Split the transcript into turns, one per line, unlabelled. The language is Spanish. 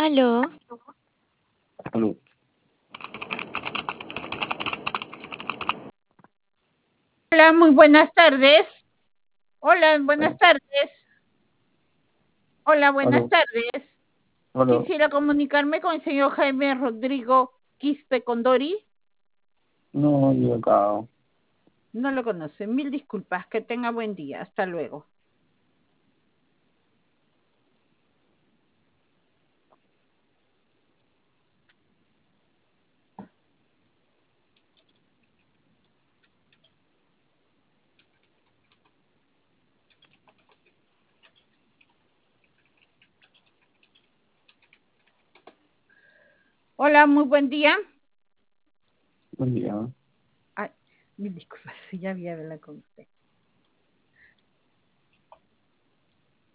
Aló,
Aló,
Hola, muy buenas tardes. Hola, buenas
aló,
tardes. Hola, buenas
aló,
tardes.
aló.
Quisiera comunicarme con el señor Jaime Rodrigo Quispe Condori.
No, yo acá.
No lo conoce. Mil disculpas. Que tenga buen día. Hasta luego. Hola, muy buen día.
Buen día.
Ay, mil disculpas. Ya había hablado con usted.